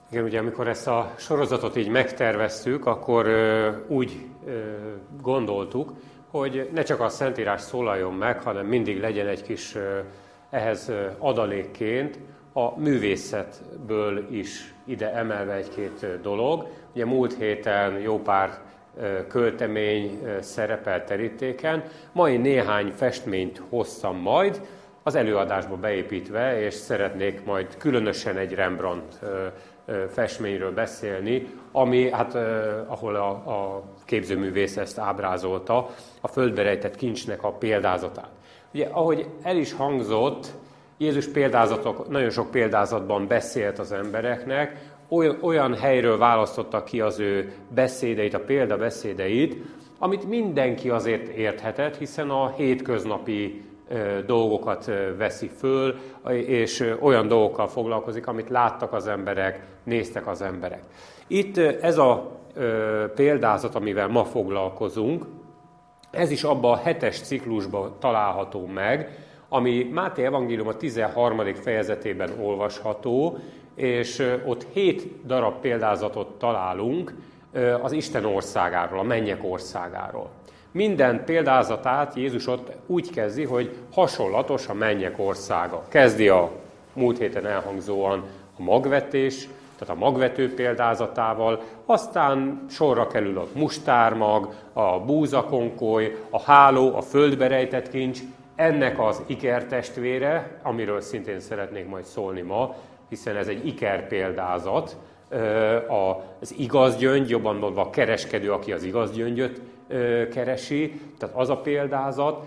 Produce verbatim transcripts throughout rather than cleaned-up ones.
Igen, ugye amikor ezt a sorozatot így megterveztük, akkor ö, úgy ö, gondoltuk, hogy ne csak a Szentírás szólaljon meg, hanem mindig legyen egy kis ö, ehhez ö, adalékként a művészetből is ide emelve egy-két dolog. Ugye múlt héten jó pár ö, költemény ö, szerepelt terítéken, mai néhány festményt hoztam majd, az előadásba beépítve, és szeretnék majd különösen egy Rembrandt festményről beszélni, ami, hát ahol a, a képzőművész ezt ábrázolta, a földbe rejtett kincsnek a példázatát. Ugye, ahogy el is hangzott, Jézus példázatok, nagyon sok példázatban beszélt az embereknek, olyan, olyan helyről választotta ki az ő beszédeit, a példabeszédeit, amit mindenki azért érthetett, hiszen a hétköznapi dolgokat veszi föl, és olyan dolgokkal foglalkozik, amit láttak az emberek, néztek az emberek. Itt ez a példázat, amivel ma foglalkozunk, ez is abban a hetes ciklusban található meg, ami Máté evangélium a tizenharmadik fejezetében olvasható, és ott hét darab példázatot találunk az Isten országáról, a mennyek országáról. Minden példázatát Jézus ott úgy kezdi, hogy hasonlatos a mennyek országa. Kezdi a múlt héten elhangzóan a magvetés, tehát a magvető példázatával, aztán sorra kerül a mustármag, a búzakonkoly, a háló, a földbe rejtett kincs, ennek az ikertestvére, amiről szintén szeretnék majd szólni ma, hiszen ez egy iker példázat, az igaz gyöngy, jobban mondva a kereskedő, aki az igaz gyöngyöt keresi, tehát az a példázat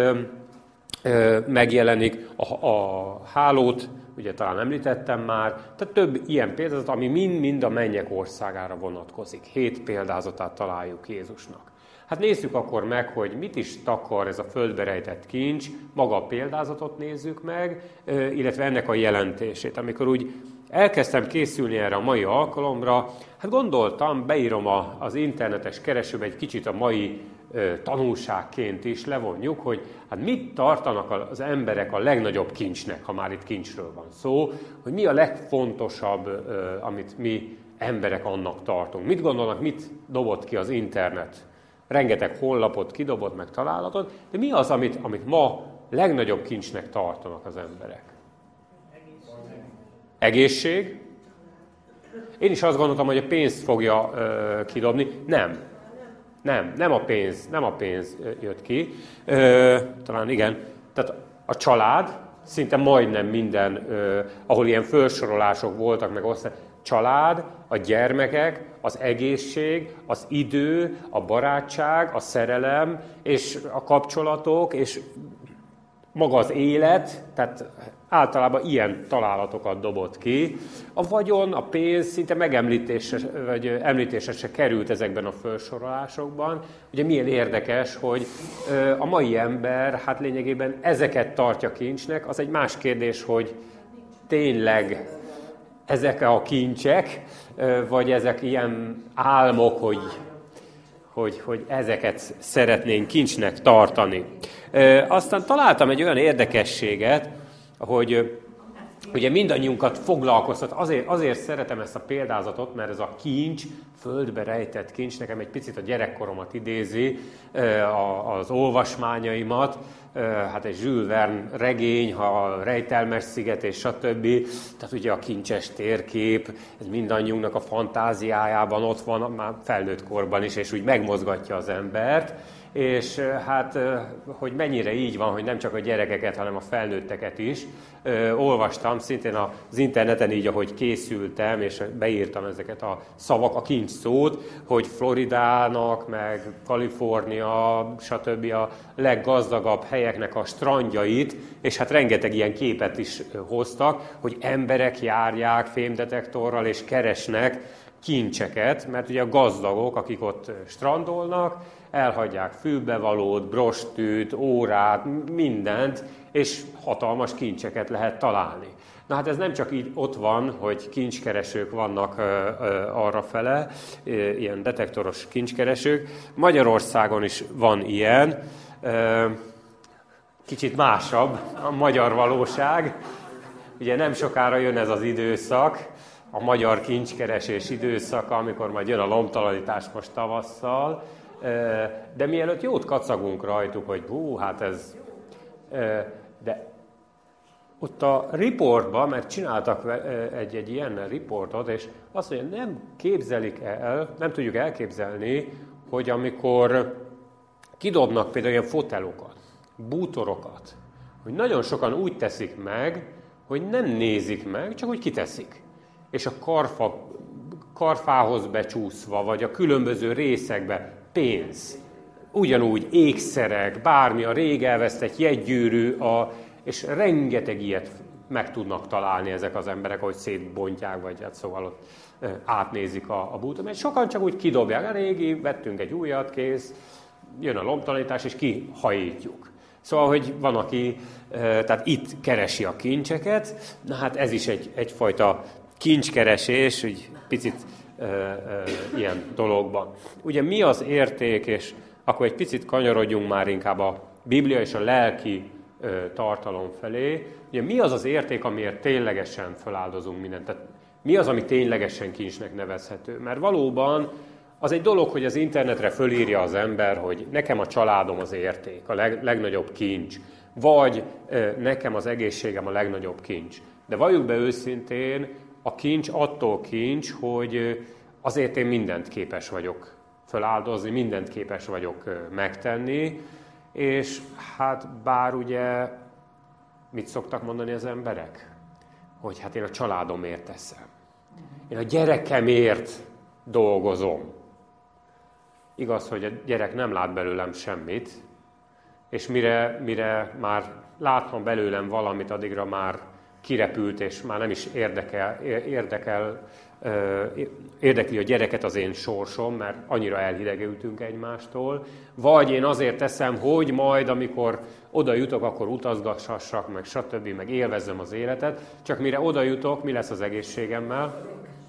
megjelenik, a, a hálót, ugye talán említettem már, tehát több ilyen példázat, ami mind-mind a mennyek országára vonatkozik. Hét példázatát találjuk Jézusnak. Hát nézzük akkor meg, hogy mit is takar ez a földbe rejtett kincs, maga a példázatot nézzük meg, illetve ennek a jelentését. Amikor úgy elkezdtem készülni erre a mai alkalomra, hát gondoltam, beírom a, az internetes keresőbe egy kicsit a mai ö, tanulságként is, levonjuk, hogy hát mit tartanak az emberek a legnagyobb kincsnek, ha már itt kincsről van szó, hogy mi a legfontosabb, ö, amit mi emberek annak tartunk. Mit gondolnak, mit dobott ki az internet? Rengeteg honlapot kidobott, meg találatot, de mi az, amit, amit ma legnagyobb kincsnek tartanak az emberek? Egészség. Én is azt gondoltam, hogy a pénzt fogja ö, kidobni. Nem. Nem, nem a pénz, nem a pénz jött ki. Ö, talán igen. Tehát a család, szinte majdnem minden, ö, ahol ilyen felsorolások voltak, meg osztály, család, a gyermekek, az egészség, az idő, a barátság, a szerelem, és a kapcsolatok, és maga az élet, tehát általában ilyen találatokat dobott ki. A vagyon, a pénz szinte megemlítésre, vagy említésre se került ezekben a felsorolásokban. Ugye milyen érdekes, hogy a mai ember hát lényegében ezeket tartja kincsnek. Az egy más kérdés, hogy tényleg ezek a kincsek, vagy ezek ilyen álmok, hogy, hogy, hogy ezeket szeretnénk kincsnek tartani. Aztán találtam egy olyan érdekességet, hogy ugye mindannyiunkat foglalkoztat. Azért, azért szeretem ezt a példázatot, mert ez a kincs, földbe rejtett kincs, nekem egy picit a gyerekkoromat idézi, az olvasmányaimat, hát egy Jules Verne regény, a Rejtelmes sziget és stb. Tehát ugye a kincses térkép, ez mindannyiunknak a fantáziájában ott van, már felnőtt korban is, és úgy megmozgatja az embert. És hát, hogy mennyire így van, hogy nem csak a gyerekeket, hanem a felnőtteket is. Ö, olvastam szintén az interneten így, ahogy készültem, és beírtam ezeket a szavak, a kincs szót, hogy Floridának, meg Kalifornia, stb. A leggazdagabb helyeknek a strandjait, és hát rengeteg ilyen képet is hoztak, hogy emberek járják fémdetektorral, és keresnek kincseket, mert ugye a gazdagok, akik ott strandolnak, elhagyják fülbevalót, brostűt, órát, mindent, és hatalmas kincseket lehet találni. Na hát ez nem csak így ott van, hogy kincskeresők vannak ö, ö, arrafele, ö, ilyen detektoros kincskeresők. Magyarországon is van ilyen, ö, kicsit másabb a magyar valóság. Ugye nem sokára jön ez az időszak, a magyar kincskeresés időszaka, amikor majd jön a lombtalanítás most tavasszal, de mielőtt jót kacagunk rajtuk, hogy hú, hát ez... De ott a riportban, mert csináltak egy-egy ilyen riportot, és azt mondja, nem képzelik el, nem tudjuk elképzelni, hogy amikor kidobnak például ilyen fotelokat, bútorokat, hogy nagyon sokan úgy teszik meg, hogy nem nézik meg, csak hogy kiteszik. És a karfa, karfához becsúszva, vagy a különböző részekbe pénz. Ugyanúgy ékszerek, bármi, a rég elvesztett jegygyűrű, a, és rengeteg ilyet meg tudnak találni ezek az emberek, ahogy szétbontják, vagy hát szóval ott átnézik a, a bútot. Mert sokan csak úgy kidobják, a régi, vettünk egy újat, kész, jön a lombtalanítás, és kihajítjuk. Szóval, hogy van, aki tehát itt keresi a kincseket, na hát ez is egy, egyfajta kincskeresés, egy picit e, e, ilyen dologban. Ugye mi az érték, és akkor egy picit kanyarodjunk már inkább a Biblia és a lelki e, tartalom felé. Ugye mi az az érték, amiért ténylegesen feláldozunk mindent? Tehát mi az, ami ténylegesen kincsnek nevezhető? Mert valóban az egy dolog, hogy az internetre fölírja az ember, hogy nekem a családom az érték, a leg, legnagyobb kincs, vagy e, nekem az egészségem a legnagyobb kincs. De valljuk be őszintén, a kincs attól kincs, hogy azért én mindent képes vagyok feláldozni, mindent képes vagyok megtenni, és hát bár ugye mit szoktak mondani az emberek? Hogy hát én a családomért teszem. Én a gyerekemért dolgozom. Igaz, hogy a gyerek nem lát belőlem semmit, és mire, mire már látnom belőlem valamit, addigra már kirepült, és már nem is érdekel, érdekel, érdekli a gyereket az én sorsom, mert annyira elhidegültünk egymástól. Vagy én azért teszem, hogy majd, amikor oda jutok, akkor utazgassak, meg stb., meg élvezzem az életet. Csak mire oda jutok, mi lesz az egészségemmel?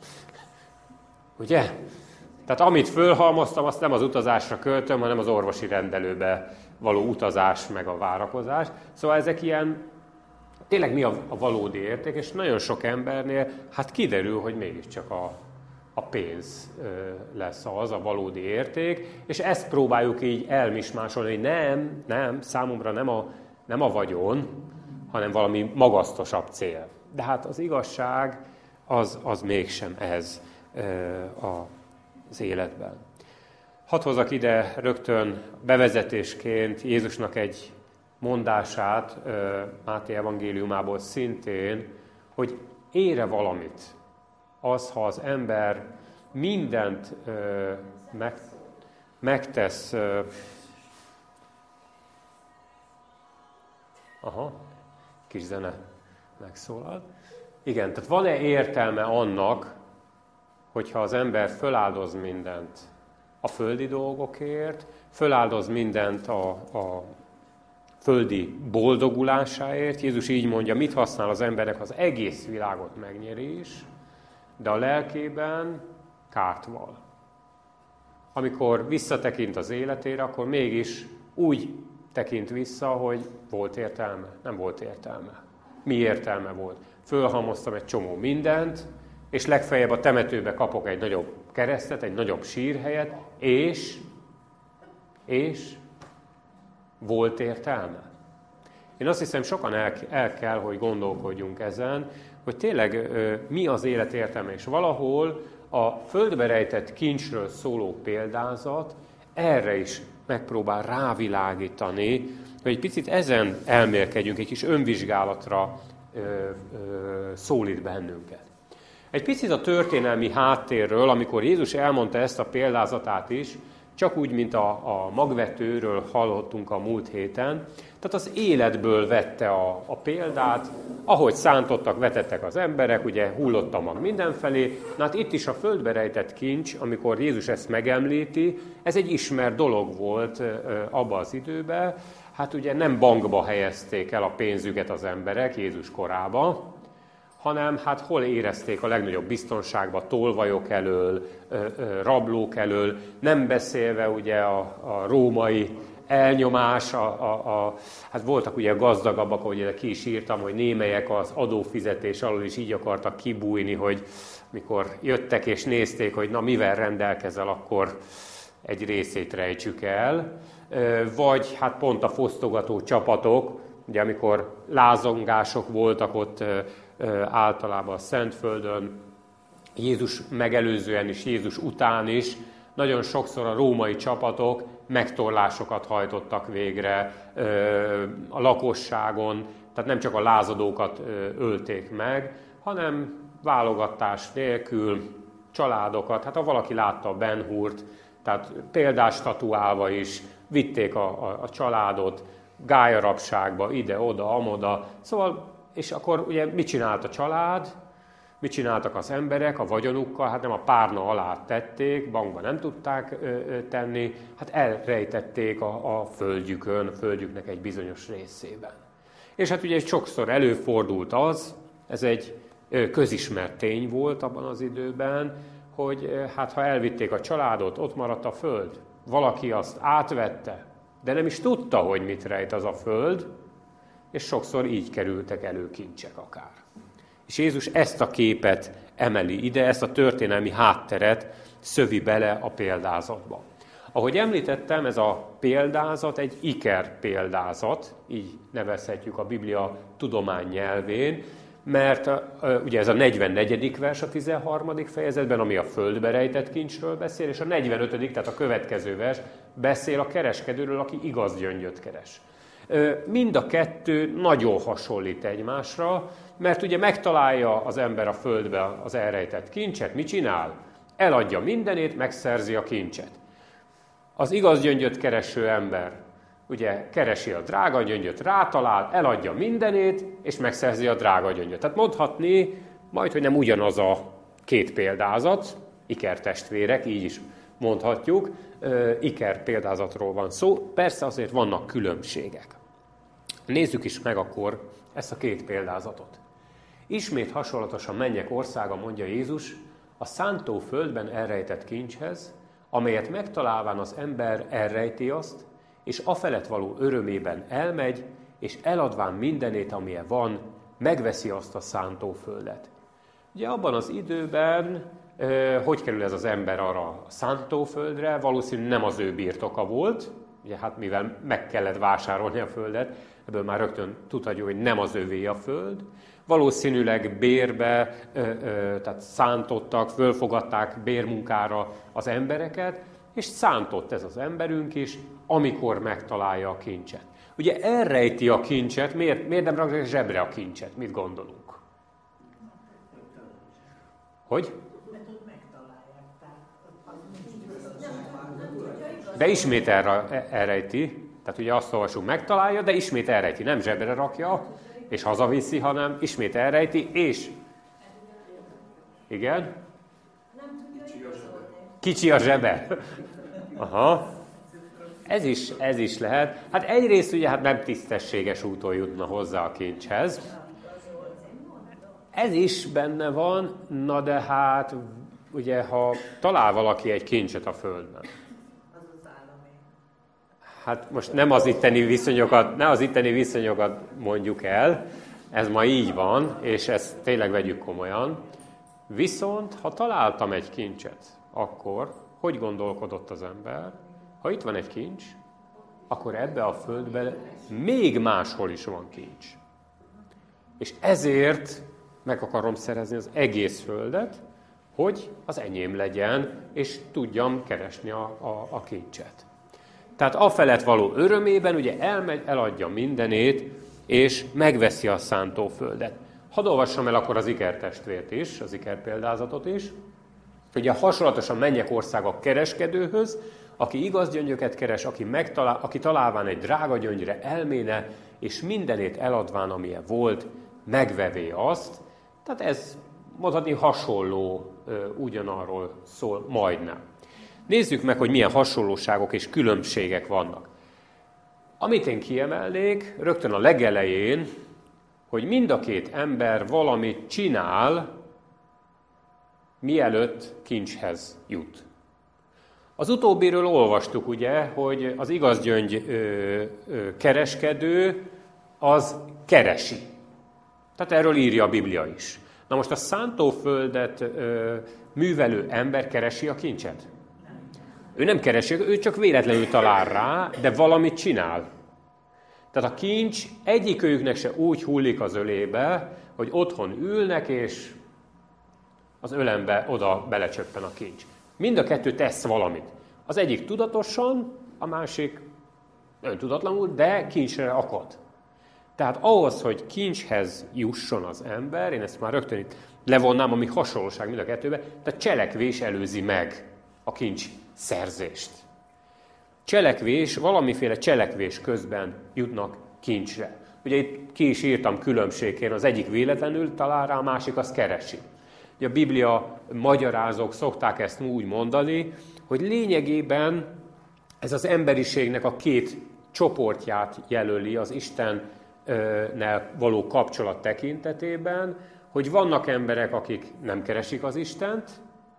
Ugye? Tehát amit fölhalmoztam, azt nem az utazásra költöm, hanem az orvosi rendelőbe való utazás, meg a várakozás. Szóval ezek ilyen, tényleg mi a, a valódi érték, és nagyon sok embernél hát kiderül, hogy mégiscsak a, a pénz ö, lesz az, a valódi érték, és ezt próbáljuk így elmismásolni, hogy nem, nem, számomra nem a, nem a vagyon, hanem valami magasztosabb cél. De hát az igazság az, az mégsem ez ö, a az életben. Hadd hozzak ide rögtön bevezetésként Jézusnak egy mondását Máté evangéliumából szintén, hogy ére valamit az, ha az ember mindent meg, megtesz. Aha, kis zene megszólal. Igen, tehát van-e értelme annak, hogyha az ember föláldoz mindent a földi dolgokért, föláldoz mindent a, a földi boldogulásáért. Jézus így mondja, mit használ az embernek, az egész világot megnyeri is, de a lelkében kárt val. Amikor visszatekint az életére, akkor mégis úgy tekint vissza, hogy volt értelme, nem volt értelme. Mi értelme volt? Fölhalmoztam egy csomó mindent, és legfeljebb a temetőbe kapok egy nagyobb keresztet, egy nagyobb sírhelyet, és, és volt értelme. Én azt hiszem, sokan el, el kell, hogy gondolkodjunk ezen, hogy tényleg ö, mi az élet értelme, és valahol a földbe rejtett kincsről szóló példázat erre is megpróbál rávilágítani, hogy egy picit ezen elmélkedjünk, egy kis önvizsgálatra ö, ö, szólít bennünket. Egy picit a történelmi háttérről, amikor Jézus elmondta ezt a példázatát is, csak úgy, mint a, a magvetőről hallottunk a múlt héten, tehát az életből vette a, a példát, ahogy szántottak, vetettek az emberek, ugye hullott a mag mindenfelé. Na hát itt is a földbe rejtett kincs, amikor Jézus ezt megemlíti, ez egy ismert dolog volt abba az időben. Hát ugye nem bankba helyezték el a pénzüket az emberek Jézus korában, hanem hát hol érezték a legnagyobb biztonságba, tolvajok elől, rablók elől, nem beszélve ugye a, a római elnyomás, a, a, a, hát voltak ugye gazdagabbak, ahogy ki is írtam, hogy némelyek az adófizetés alól is így akartak kibújni, hogy mikor jöttek és nézték, hogy na mivel rendelkezel, akkor egy részét rejtsük el. Vagy hát pont a fosztogató csapatok, ugye amikor lázongások voltak ott általában a Szentföldön, Jézus megelőzően is, Jézus után is, nagyon sokszor a római csapatok megtorlásokat hajtottak végre a lakosságon, tehát nem csak a lázadókat ölték meg, hanem válogatás nélkül családokat, hát ha valaki látta a Ben Hurt, tehát példás statuálva is, vitték a, a, a családot gályarabságba, ide-oda, amoda. Szóval, és akkor ugye mit csinált a család? Mit csináltak az emberek a vagyonukkal? Hát nem a párna alá tették, bankba nem tudták ö, ö, tenni, hát elrejtették a, a földjükön, a földjüknek egy bizonyos részében. És hát ugye sokszor előfordult az, ez egy ö, közismert tény volt abban az időben, hogy ö, hát ha elvitték a családot, ott maradt a föld. Valaki azt átvette, de nem is tudta, hogy mit rejt az a föld, és sokszor így kerültek elő kincsek akár. És Jézus ezt a képet emeli ide, ezt a történelmi hátteret szövi bele a példázatba. Ahogy említettem, ez a példázat egy iker példázat, így nevezhetjük a Biblia tudomány nyelvén, mert ugye ez a negyvennegyedik vers a tizenharmadik fejezetben, ami a földbe rejtett kincsről beszél, és a negyvenötödik, tehát a következő vers beszél a kereskedőről, aki igaz gyöngyöt keres. Mind a kettő nagyon hasonlít egymásra, mert ugye megtalálja az ember a földbe az elrejtett kincset, mit csinál? Eladja mindenét, megszerzi a kincset. Az igaz gyöngyöt kereső ember ugye keresi a drága gyöngyöt, rátalál, eladja mindenét, és megszerzi a drága gyöngyöt. Tehát mondhatni, majd, hogy nem ugyanaz a két példázat, ikertestvérek, így is mondhatjuk, iker példázatról van szó. Persze azért vannak különbségek. Nézzük is meg akkor ezt a két példázatot. Ismét hasonlatos a mennyek országa, mondja Jézus, a szántó földben elrejtett kincshez, amelyet megtalálván az ember elrejti azt, és afelett való örömében elmegy, és eladván mindenét, amilyen van, megveszi azt a szántóföldet. Ugye abban az időben, eh, hogy kerül ez az ember arra a szántóföldre? Valószínűleg nem az ő birtoka volt, ugye hát mivel meg kellett vásárolni a földet, ebből már rögtön tudhatjuk, hogy nem az övé a föld. Valószínűleg bérbe, ö, ö, tehát szántottak, fölfogadták bérmunkára az embereket, és szántott ez az emberünk is, amikor megtalálja a kincset. Ugye elrejti a kincset, miért, miért nem rakja zsebre a kincset? Mit gondolunk? Hogy? De ismét elre, elrejti, tehát ugye azt olvasunk, megtalálja, de ismét elrejti, nem zsebre rakja, és hazaviszi, hanem ismét elrejti, és... Igen? Kicsi a zsebe. Aha. Ez is, ez is lehet. Hát egyrészt ugye hát nem tisztességes úton jutna hozzá a kincshez. Ez is benne van, na de hát ugye ha talál valaki egy kincset a földben. Hát most nem az itteni viszonyokat, ne az itteni viszonyokat mondjuk el, ez ma így van, és ezt tényleg vegyük komolyan. Viszont, ha találtam egy kincset, akkor hogy gondolkodott az ember? Ha itt van egy kincs, akkor ebbe a földbe még máshol is van kincs. És ezért meg akarom szerezni az egész földet, hogy az enyém legyen, és tudjam keresni a, a, a kincset. Tehát afelett való örömében ugye elmegy, eladja mindenét, és megveszi a szántóföldet. Hadd olvassam el akkor az ikertestvért is, az ikerpéldázatot is. Ugye hasonlatosan mennyek országa kereskedőhöz, aki igaz gyöngyöket keres, aki, megtalál, aki találván egy drága gyöngyre elméne, és mindenét eladván, amilyen volt, megvevé azt. Tehát ez mondhatni hasonló, ugyanarról szól majdnem. Nézzük meg, hogy milyen hasonlóságok és különbségek vannak. Amit én kiemelnék rögtön a legelején, hogy mind a két ember valamit csinál, mielőtt kincshez jut. Az utóbbiről olvastuk, ugye, hogy az igazgyöngy ö, ö, kereskedő az keresi. Tehát erről írja a Biblia is. Na most a szántóföldet ö, művelő ember keresi a kincset? Ő nem keresi, ő csak véletlenül talál rá, de valamit csinál. Tehát a kincs egyikőjüknek se úgy hullik az ölébe, hogy otthon ülnek, és az ölembe oda belecsöppen a kincs. Mind a kettő tesz valamit. Az egyik tudatosan, a másik öntudatlanul, de kincsre akad. Tehát ahhoz, hogy kincshez jusson az ember, én ezt már rögtön itt levonnám, ami hasonlóság mind a kettőben, tehát cselekvés előzi meg a kincs szerzést. Cselekvés, valamiféle cselekvés közben jutnak kincsre. Ugye itt ki is írtam különbségként, az egyik véletlenül talál rá, a másik azt keresi. Ugye a Biblia magyarázók szokták ezt úgy mondani, hogy lényegében ez az emberiségnek a két csoportját jelöli az Istennel való kapcsolat tekintetében, hogy vannak emberek, akik nem keresik az Istent,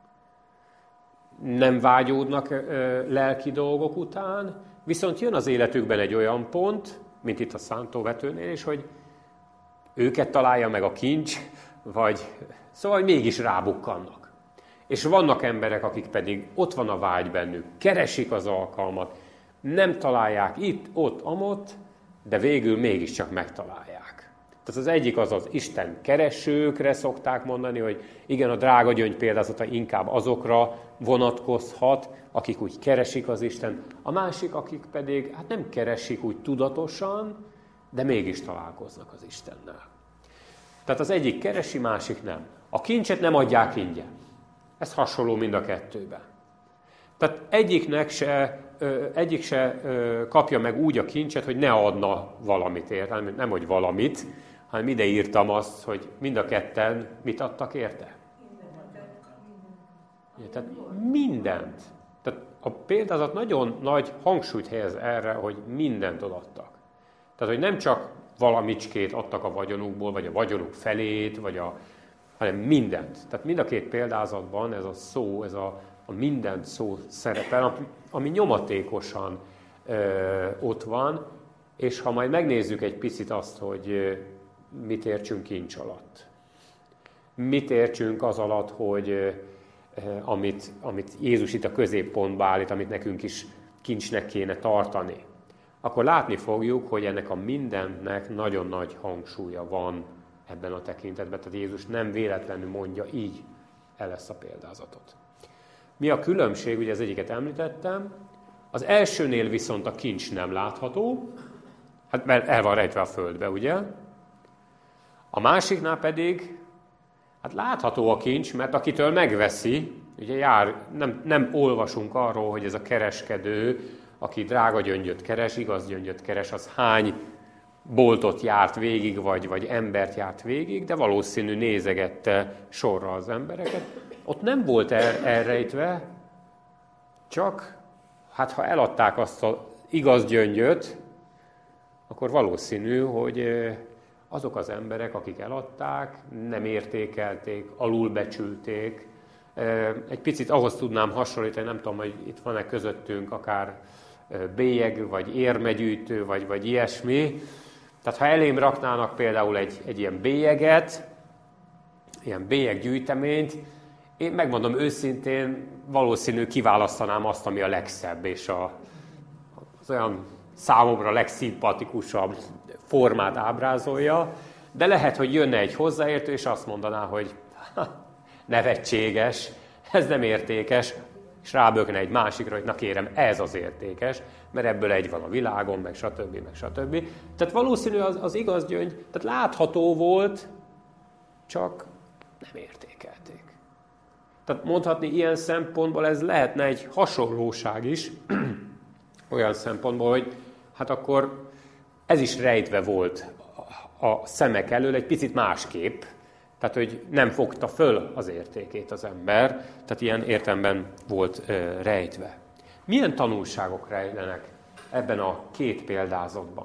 nem vágyódnak lelki dolgok után, viszont jön az életükben egy olyan pont, mint itt a szántóvetőnél is, hogy őket találja meg a kincs, vagy szóval mégis rábukkannak. És vannak emberek, akik pedig ott van a vágy bennük, keresik az alkalmat, nem találják itt, ott, amott, de végül mégiscsak megtalálják. Tehát az egyik az az Isten keresőkre szokták mondani, hogy igen, a drága gyöngy példázata inkább azokra vonatkozhat, akik úgy keresik az Istent, a másik, akik pedig hát nem keresik úgy tudatosan, de mégis találkoznak az Istennel. Tehát az egyik keresi, másik nem. A kincset nem adják ingyen. Ez hasonló mind a kettőben. Tehát egyiknek se, egyik se kapja meg úgy a kincset, hogy ne adna valamit érte, nem hogy valamit, hanem ide írtam azt, hogy mind a ketten mit adtak érte? Tehát mindent. Tehát a példázat nagyon nagy hangsúlyt helyez erre, hogy mindent odaadtak. Tehát, hogy nem csak valamicskét adtak a vagyonukból, vagy a vagyonuk felét, vagy a, hanem mindent. Tehát mind a két példázatban ez a szó, ez a, a mindent szó szerepel, ami nyomatékosan ö, ott van, és ha majd megnézzük egy picit azt, hogy ö, mit értsünk kincs alatt. Mit értsünk az alatt, hogy ö, amit, amit Jézus itt a középpontba állít, amit nekünk is kincsnek kéne tartani, akkor látni fogjuk, hogy ennek a mindennek nagyon nagy hangsúlya van ebben a tekintetben. Tehát Jézus nem véletlenül mondja így el ezt a példázatot. Mi a különbség? Ugye az egyiket említettem. Az elsőnél viszont a kincs nem látható, hát mert el van rejtve a földbe, ugye? A másiknál pedig hát látható a kincs, mert akitől megveszi, ugye jár, nem, nem olvasunk arról, hogy ez a kereskedő, aki drága gyöngyöt keres, igaz gyöngyöt keres, az hány boltot járt végig, vagy, vagy embert járt végig, de valószínű nézegette sorra az embereket. Ott nem volt el, elrejtve, csak hát ha eladták azt az igaz gyöngyöt, akkor valószínű, hogy azok az emberek, akik eladták, nem értékelték, alulbecsülték. Egy picit ahhoz tudnám hasonlítani, nem tudom, hogy itt van-e közöttünk akár bélyeg, vagy érmegyűjtő, vagy, vagy ilyesmi. Tehát ha elém raknának például egy, egy ilyen bélyeget, ilyen bélyeggyűjteményt, én megmondom őszintén, valószínű kiválasztanám azt, ami a legszebb, és a, az olyan számomra legszimpatikusabb formát ábrázolja, de lehet, hogy jönne egy hozzáértő, és azt mondaná, hogy ha, nevetséges, ez nem értékes, és rábökne egy másikra, hogy na kérem, ez az értékes, mert ebből egy van a világon, meg stb. meg stb. Tehát valószínű az, az igaz gyöngy, tehát látható volt, csak nem értékelték. Tehát mondhatni ilyen szempontból ez lehetne egy hasonlóság is, olyan szempontból, hogy hát akkor ez is rejtve volt a szemek elől egy picit másképp, tehát, hogy nem fogta föl az értékét az ember, tehát ilyen értelemben volt ö, rejtve. Milyen tanulságok rejlenek ebben a két példázatban?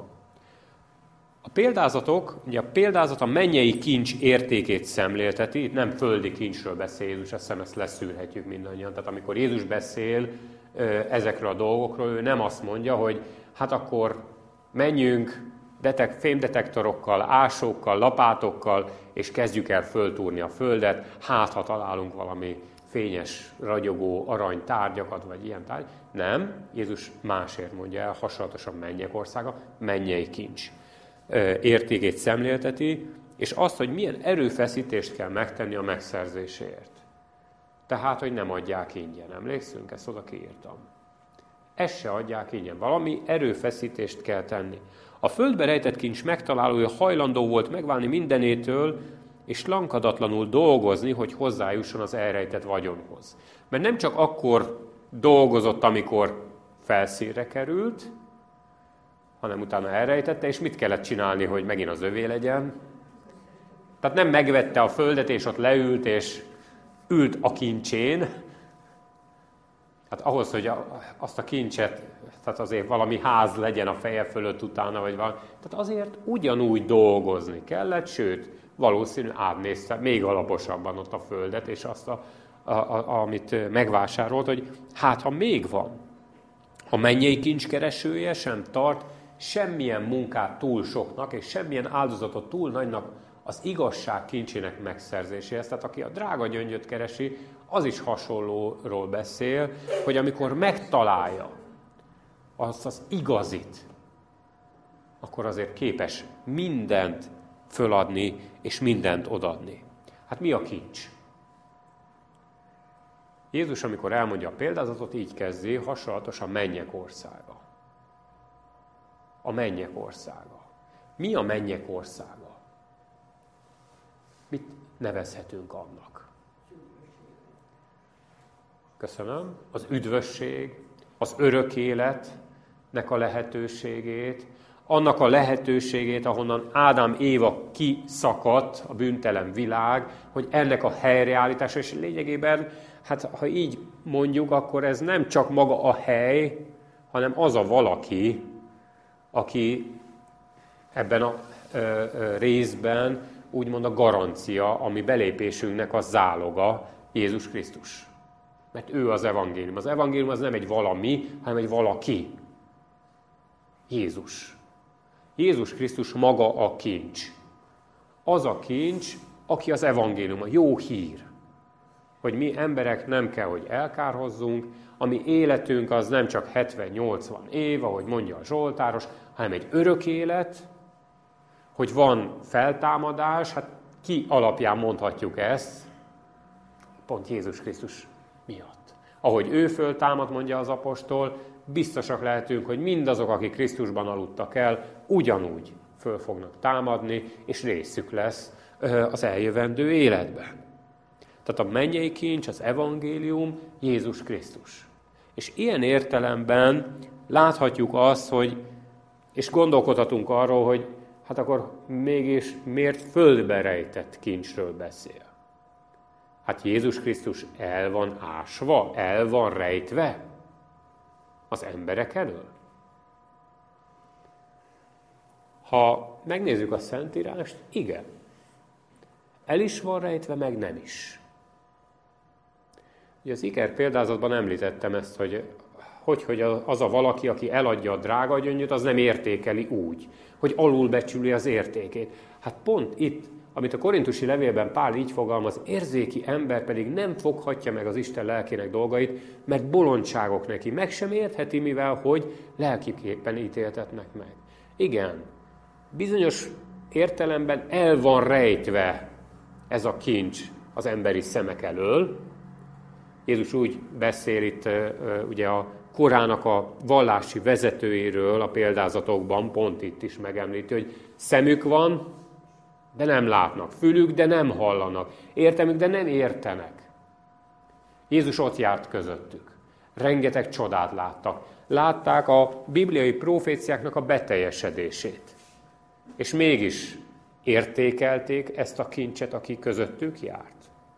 A példázatok, ugye a példázat a mennyei kincs értékét szemlélteti, itt nem földi kincsről beszél Jézus, azt hiszem ezt leszűrhetjük mindannyian. Tehát amikor Jézus beszél ezekről a dolgokról. Ő nem azt mondja, hogy hát akkor menjünk detek, fémdetektorokkal, ásókkal, lapátokkal, és kezdjük el föltúrni a földet, hát ha találunk valami fényes, ragyogó arany tárgyakat, vagy ilyen tárgy. Nem, Jézus másért mondja el, hasonlatosan mennyek országa, mennyei kincs értékét szemlélteti, és azt, hogy milyen erőfeszítést kell megtenni a megszerzéséért. Tehát, hogy nem adják ingyen. Emlékszünk? Ezt oda kiírtam. Ezt se adják ingyen. Valami erőfeszítést kell tenni. A földbe rejtett kincs megtalálója hajlandó volt megválni mindenétől, és lankadatlanul dolgozni, hogy hozzájusson az elrejtett vagyonhoz. Mert nem csak akkor dolgozott, amikor felszínre került, hanem utána elrejtette, és mit kellett csinálni, hogy megint az övé legyen? Tehát nem megvette a földet, és ott leült, és ült a kincsén. Hát ahhoz, hogy a, azt a kincset, tehát azért valami ház legyen a feje fölött utána, vagy valami. Tehát azért ugyanúgy dolgozni kellett, sőt, valószínűleg átnézte még alaposabban ott a földet, és azt, a, a, a, amit megvásárolt, hogy hát, ha még van. A mennyei kincskeresője sem tart semmilyen munkát túl soknak, és semmilyen áldozatot túl nagynak az igazság kincsének megszerzéséhez. Tehát aki a drága gyöngyöt keresi, az is hasonlóról beszél, hogy amikor megtalálja azt az igazit, akkor azért képes mindent föladni, és mindent odadni. Hát mi a kincs? Jézus, amikor elmondja a példázatot, így kezdi, hasonlatos a mennyek országa. A mennyek országa. Mi a mennyek országa? Mit nevezhetünk annak? Köszönöm. Az üdvösség, az örök életnek a lehetőségét, annak a lehetőségét, ahonnan Ádám Éva kiszakadt, a bűntelen világ, hogy ennek a helyreállítása, és lényegében, hát ha így mondjuk, akkor ez nem csak maga a hely, hanem az a valaki, aki ebben a ö, ö, részben úgymond a garancia, ami belépésünknek a záloga, Jézus Krisztus. Mert ő az evangélium. Az evangélium az nem egy valami, hanem egy valaki. Jézus. Jézus Krisztus maga a kincs. Az a kincs, aki az evangélium, a jó hír. Hogy mi emberek nem kell, hogy elkárhozzunk, a mi életünk az nem csak hetven-nyolcvan év, ahogy mondja a Zsoltáros, hanem egy örök élet, hogy van feltámadás, hát ki alapján mondhatjuk ezt? Pont Jézus Krisztus miatt. Ahogy ő föltámad, mondja az apostol, biztosak lehetünk, hogy mindazok, akik Krisztusban aludtak el, ugyanúgy föl fognak támadni, és részük lesz az eljövendő életben. Tehát a mennyei kincs, az evangélium, Jézus Krisztus. És ilyen értelemben láthatjuk azt, hogy, és gondolkodhatunk arról, hogy hát akkor mégis miért földbe rejtett kincsről beszél? Hát Jézus Krisztus el van ásva, el van rejtve az emberek elől. Ha megnézzük a Szentírást, igen. El is van rejtve, meg nem is. Ugye az iker példázatban említettem ezt, hogy, hogy, hogy az a valaki, aki eladja a drága gyöngyöt, az nem értékeli úgy, hogy alulbecsüli az értékét. Hát pont itt, amit a korintusi levélben Pál így fogalmaz, érzéki ember pedig nem foghatja meg az Isten lelkének dolgait, mert bolondságok neki. Meg sem értheti, mivel hogy lelkiképpen ítéltetnek meg. Igen, bizonyos értelemben el van rejtve ez a kincs az emberi szemek elől. Jézus úgy beszél itt ugye a korának a vallási vezetőiről a példázatokban, pont itt is megemlíti, hogy szemük van, de nem látnak, fülük, de nem hallanak, értelmük, de nem értenek. Jézus ott járt közöttük. Rengeteg csodát láttak. Látták a bibliai proféciáknak a beteljesedését. És mégis értékelték ezt a kincset, aki közöttük járt.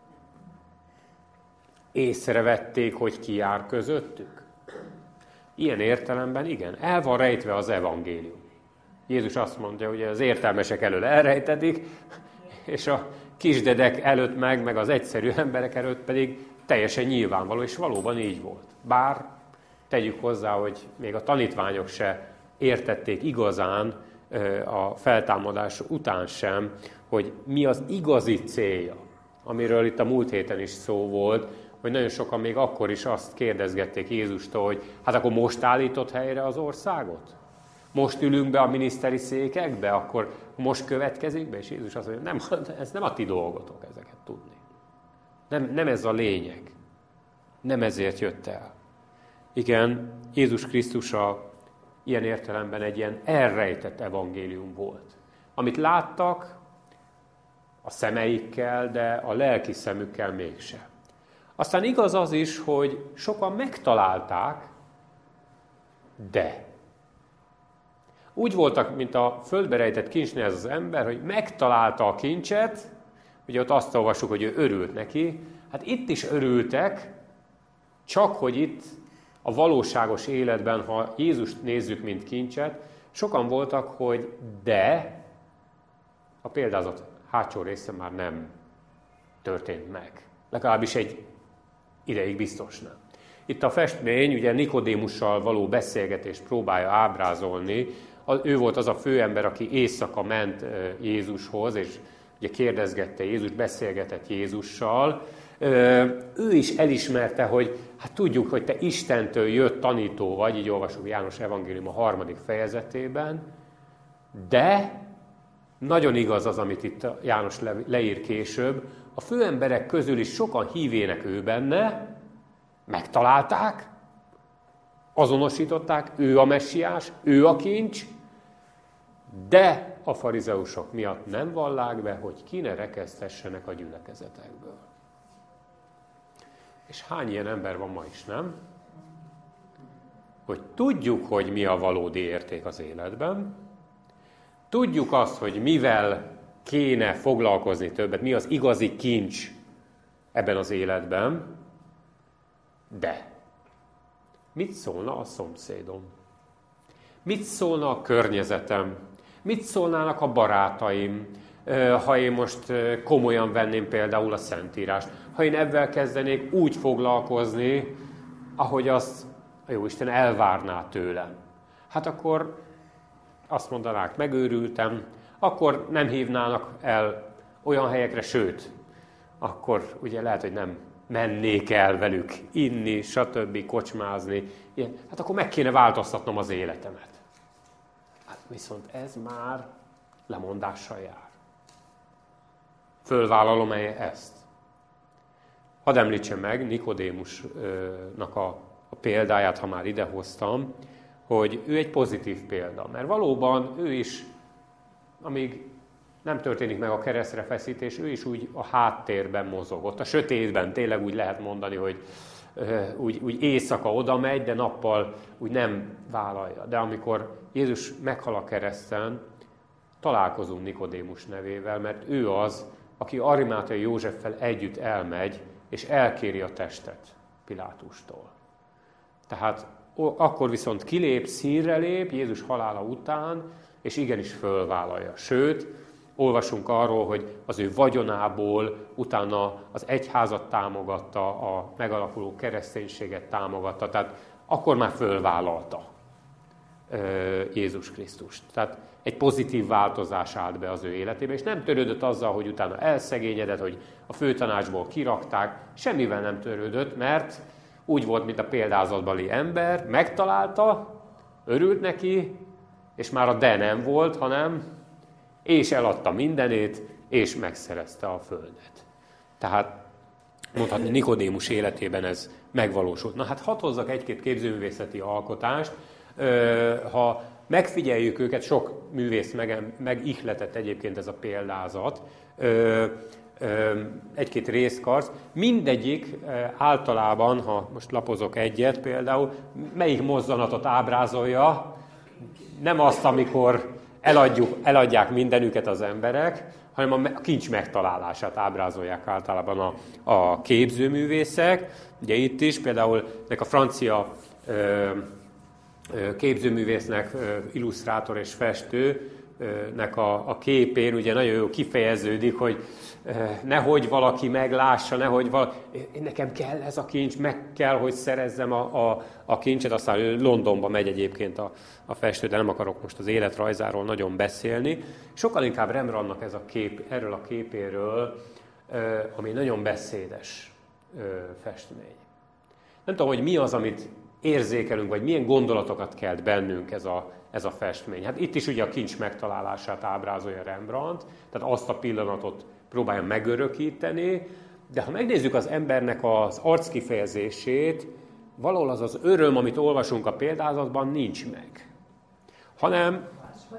Észrevették, hogy ki jár közöttük. Ilyen értelemben igen, el van rejtve az evangélium. Jézus azt mondja, hogy az értelmesek elől elrejtetik, és a kisdedek előtt meg, meg az egyszerű emberek előtt pedig teljesen nyilvánvaló, és valóban így volt. Bár tegyük hozzá, hogy még a tanítványok se értették igazán a feltámadás után sem, hogy mi az igazi célja, amiről itt a múlt héten is szó volt, hogy nagyon sokan még akkor is azt kérdezgették Jézustól, hogy hát akkor most állított helyre az országot? Most ülünk be a miniszteri székekbe, akkor most következik be? És Jézus azt mondja, nem, ez nem a ti dolgotok ezeket tudni. Nem, nem ez a lényeg. Nem ezért jött el. Igen, Jézus Krisztus a, ilyen értelemben egy ilyen elrejtett evangélium volt. Amit láttak a szemeikkel, de a lelki szemükkel mégse. Aztán igaz az is, hogy sokan megtalálták, de úgy voltak, mint a földbe rejtett kincsnél ez az ember, hogy megtalálta a kincset, ugye ott azt olvassuk, hogy ő örült neki, hát itt is örültek, csak hogy itt a valóságos életben, ha Jézust nézzük, mint kincset, sokan voltak, hogy de a példázat hátsó része már nem történt meg. Legalábbis egy ideig biztos nem. Itt a festmény ugye Nikodémussal való beszélgetést próbálja ábrázolni. Ő volt az a főember, aki éjszaka ment Jézushoz, és ugye kérdezgette Jézus, beszélgetett Jézussal. Ő is elismerte, hogy hát tudjuk, hogy te Istentől jött tanító vagy, így olvasjuk János evangélium a harmadik fejezetében, de nagyon igaz az, amit itt János leír később, a főemberek közül is sokan hívének ő benne, megtalálták, azonosították, ő a messiás, ő a kincs, de a farizeusok miatt nem vallák be, hogy ki ne rekesztessenek a gyülekezetekből. És hány ilyen ember van ma is, nem? Hogy tudjuk, hogy mi a valódi érték az életben, tudjuk azt, hogy mivel kéne foglalkozni többet, mi az igazi kincs ebben az életben, de mit szólna a szomszédom? Mit szólna a környezetem? Mit szólnának a barátaim, ha én most komolyan venném például a Szentírást? Ha én ebben kezdenék úgy foglalkozni, ahogy azt a Jóisten elvárná tőlem. Hát akkor azt mondanák, megőrültem, akkor nem hívnának el olyan helyekre, sőt, akkor ugye lehet, hogy nem mennék el velük inni, stb. Kocsmázni. Ilyen. Hát akkor meg kéne változtatnom az életemet. Hát viszont ez már lemondással jár. Fölvállalom-e ezt? Hadd említsem meg Nikodémusnak a, a példáját, ha már idehoztam, hogy ő egy pozitív példa. Mert valóban ő is, amíg nem történik meg a keresztre feszítés, ő is úgy a háttérben mozogott. A sötétben tényleg úgy lehet mondani, hogy úgy, úgy éjszaka oda megy, de nappal úgy nem vállalja. De amikor Jézus meghal a kereszten, találkozunk Nikodémus nevével, mert ő az, aki Arimáthai Józseffel együtt elmegy, és elkéri a testet Pilátustól. Tehát akkor viszont kilép, színre lép Jézus halála után, és igenis fölvállalja. Sőt, olvasunk arról, hogy az ő vagyonából utána az egyházat támogatta, a megalakuló kereszténységet támogatta, tehát akkor már fölvállalta Jézus Krisztust. Tehát egy pozitív változás állt be az ő életébe, és nem törődött azzal, hogy utána elszegényedett, hogy a főtanácsból kirakták, semmivel nem törődött, mert úgy volt, mint a példázatbeli ember, megtalálta, örült neki, és már a de nem volt, hanem és eladta mindenét, és megszerezte a földet. Tehát mondhatni, Nikodémus életében ez megvalósult. Na hát hadd hozzak egy-két képzőművészeti alkotást. Ha megfigyeljük őket, sok művész meg, megihletett egyébként ez a példázat, egy-két részkarc, mindegyik általában, ha most lapozok egyet például, melyik mozzanatot ábrázolja, nem azt, amikor eladjuk, eladják mindenüket az emberek, hanem a kincs megtalálását ábrázolják általában a, a képzőművészek. Ugye itt is például a francia ö, ö, képzőművésznek, ö, illusztrátor és festő, Jézusnek a, a képén ugye nagyon jó kifejeződik, hogy nehogy valaki meglássa, nehogy valaki, nekem kell ez a kincs, meg kell, hogy szerezzem a, a, a kincset, aztán ő Londonba megy egyébként a, a festő, de nem akarok most az életrajzáról nagyon beszélni. Sokkal inkább Rembrandtnak ez a kép, erről a képéről, ami nagyon beszédes festmény. Nem tudom, hogy mi az, amit érzékelünk, vagy milyen gondolatokat kelt bennünk ez a, ez a festmény. Hát itt is ugye a kincs megtalálását ábrázolja Rembrandt, tehát azt a pillanatot próbálja megörökíteni, de ha megnézzük az embernek az arckifejezését, valahol az az öröm, amit olvasunk a példázatban, nincs meg. Hanem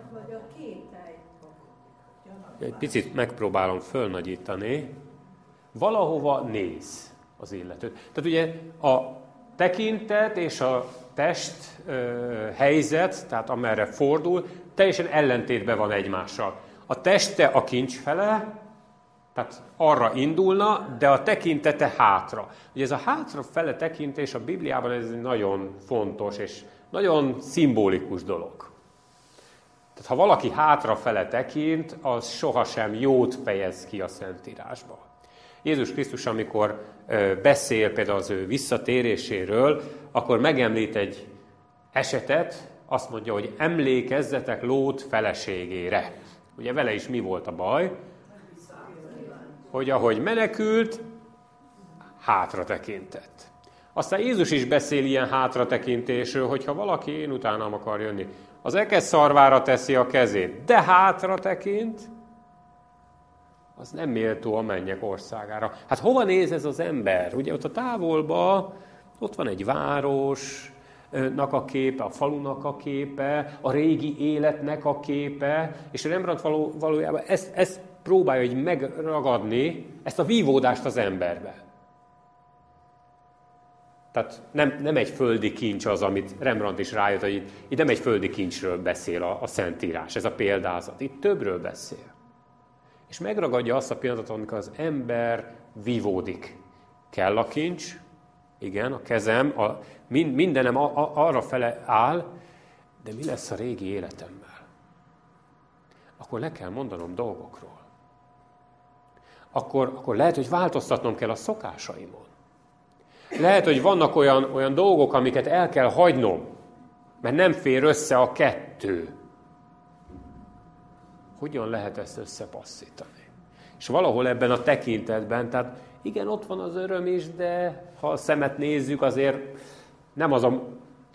egy picit megpróbálom fölnagyítani, valahova néz az illető. Tehát ugye a tekintet és a test ö, helyzet, tehát amerre fordul, teljesen ellentétben van egymással. A teste a kincs fele, tehát arra indulna, de a tekintete hátra. Ugye ez a hátrafele tekintés a Bibliában ez nagyon fontos és nagyon szimbolikus dolog. Tehát ha valaki hátrafele tekint, az sohasem jót fejez ki a Szentírásban. Jézus Krisztus, amikor beszél például az ő visszatéréséről, akkor megemlít egy esetet, azt mondja, hogy emlékezzetek Lót feleségére. Ugye vele is mi volt a baj? Hogy ahogy menekült, hátra tekintett. Aztán Jézus is beszél ilyen hátratekintésről, hogyha valaki én utánam akar jönni, az eke szarvára teszi a kezét, de hátra tekint, az nem méltó a mennyek országára. Hát hova néz ez az ember? Ugye ott a távolba, ott van egy városnak a képe, a falunak a képe, a régi életnek a képe, és Rembrandt való, valójában ezt, ezt próbálja hogy megragadni, ezt a vívódást az emberbe. Tehát nem, nem egy földi kincs az, amit Rembrandt is rájött, hogy itt, itt nem egy földi kincsről beszél a, a Szentírás, ez a példázat. Itt többről beszél. És megragadja azt a pillanatot, amikor az ember vívódik. Kell a kincs, igen, a kezem, a, mindenem a, a, arra fele áll, de mi lesz a régi életemmel? Akkor le kell mondanom dolgokról. Akkor, akkor lehet, hogy változtatnom kell a szokásaimon. Lehet, hogy vannak olyan, olyan dolgok, amiket el kell hagynom, mert nem fér össze a kettő. Hogyan lehet ezt összepasszítani? És valahol ebben a tekintetben, tehát igen, ott van az öröm is, de ha a szemet nézzük, azért nem az a...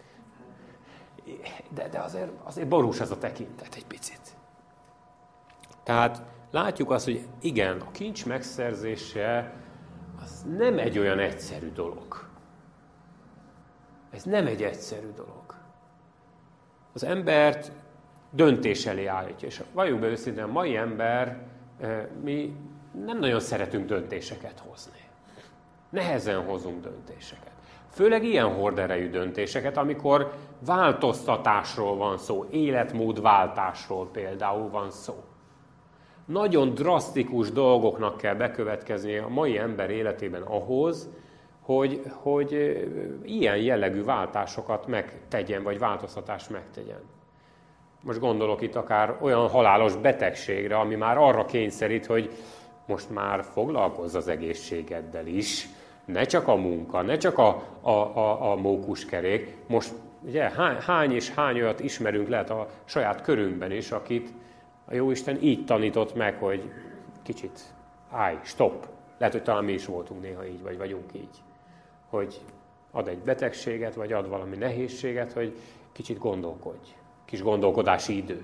De, de azért, azért borús az a tekintet egy picit. Tehát látjuk azt, hogy igen, a kincs megszerzése az nem egy olyan egyszerű dolog. Ez nem egy egyszerű dolog. Az embert döntés elé állítja. És valljuk be őszintén, a mai ember, mi nem nagyon szeretünk döntéseket hozni. Nehezen hozunk döntéseket. Főleg ilyen horderejű döntéseket, amikor változtatásról van szó, életmódváltásról például van szó. Nagyon drasztikus dolgoknak kell bekövetkeznie a mai ember életében ahhoz, hogy, hogy ilyen jellegű váltásokat megtegyen, vagy változtatást megtegyen. Most gondolok itt akár olyan halálos betegségre, ami már arra kényszerít, hogy most már foglalkozz az egészségeddel is, ne csak a munka, ne csak a, a, a, a mókuskerék. Most ugye hány, hány és hány olyat ismerünk lehet a saját körünkben is, akit a Jóisten így tanított meg, hogy kicsit állj, stop. Lehet, hogy talán mi is voltunk néha így, vagy vagyunk így. Hogy ad egy betegséget, vagy ad valami nehézséget, hogy kicsit gondolkodj. Kis gondolkodási idő.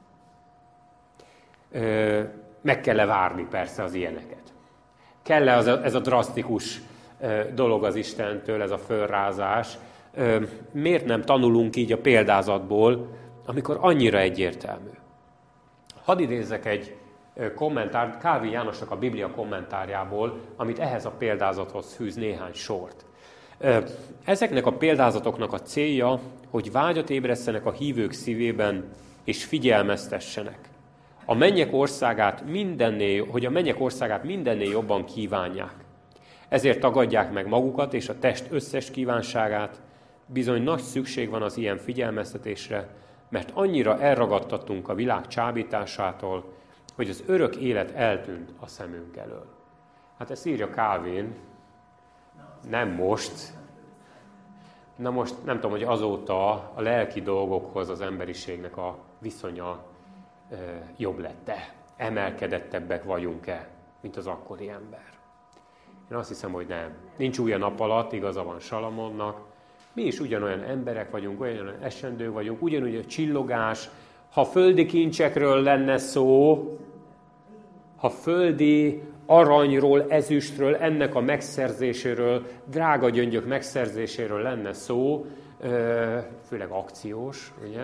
Ö, meg kell-e várni persze az ilyeneket? Kell-e az a, ez a drasztikus ö, dolog az Istentől, ez a fölrázás? Ö, miért nem tanulunk így a példázatból, amikor annyira egyértelmű? Hadd idézzek egy kommentárt Kálvin Jánosnak a Biblia kommentárjából, amit ehhez a példázathoz fűz néhány sort. Ezeknek a példázatoknak a célja, hogy vágyat ébresztenek a hívők szívében, és figyelmeztessenek. A mennyek országát mindennél, hogy a mennyek országát mindennél jobban kívánják. Ezért tagadják meg magukat és a test összes kívánságát. Bizony nagy szükség van az ilyen figyelmeztetésre, mert annyira elragadtattunk a világ csábításától, hogy az örök élet eltűnt a szemünk elől. Hát ezt írja Calvin, nem most. Na most nem tudom, hogy azóta a lelki dolgokhoz az emberiségnek a viszonya e, jobb lett-e, emelkedettebbek vagyunk-e, mint az akkori ember. Én azt hiszem, hogy nem. Nincs új a nap alatt, igaza van Salamonnak. Mi is ugyanolyan emberek vagyunk, olyan esendő vagyunk, ugyanúgy a csillogás. Ha földi kincsekről lenne szó, ha földi aranyról, ezüstről, ennek a megszerzéséről, drága gyöngyök megszerzéséről lenne szó, főleg akciós, ugye?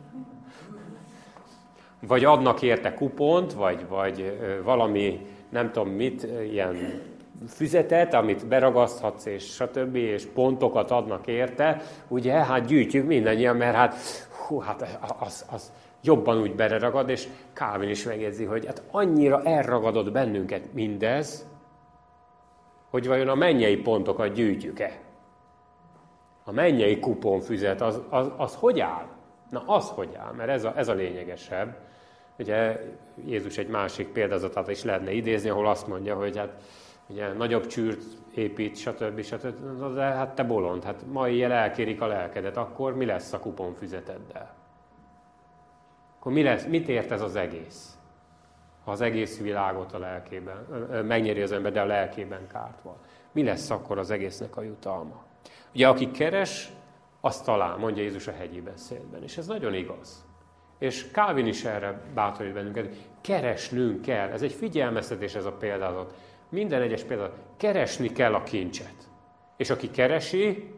Vagy adnak érte kupont, vagy, vagy valami, nem tudom mit, ilyen füzetet, amit beragaszthatsz, és stb., és pontokat adnak érte, ugye, hát gyűjtjük mindannyian, mert hát, hú, hát az, az jobban úgy beragad, és Calvin is megjegyzi, hogy hát annyira elragadott bennünket mindez, hogy vajon a mennyei pontokat gyűjtjük-e? A mennyei kuponfüzet, az, az, az hogy áll? Na, az hogy áll, mert ez a, ez a lényegesebb. Ugye Jézus egy másik példázatát is lehetne idézni, ahol azt mondja, hogy hát ugye nagyobb csűrt épít, stb. stb. De hát te bolond, hát ma éjjel elkérik a lelkedet, akkor mi lesz a kuponfüzeteddel? Akkor mi lesz, mit ért ez az egész? Ha az egész világot a lelkében, megnyeri az ember, de a lelkében kárt van. Mi lesz akkor az egésznek a jutalma? Ugye aki keres, azt talál, mondja Jézus a hegyi beszédben. És ez nagyon igaz. És Calvin is erre bátorít bennünket, keresnünk kell. Ez egy figyelmeztetés, ez a példázat. Minden egyes példázat. Keresni kell a kincset. És aki keresi,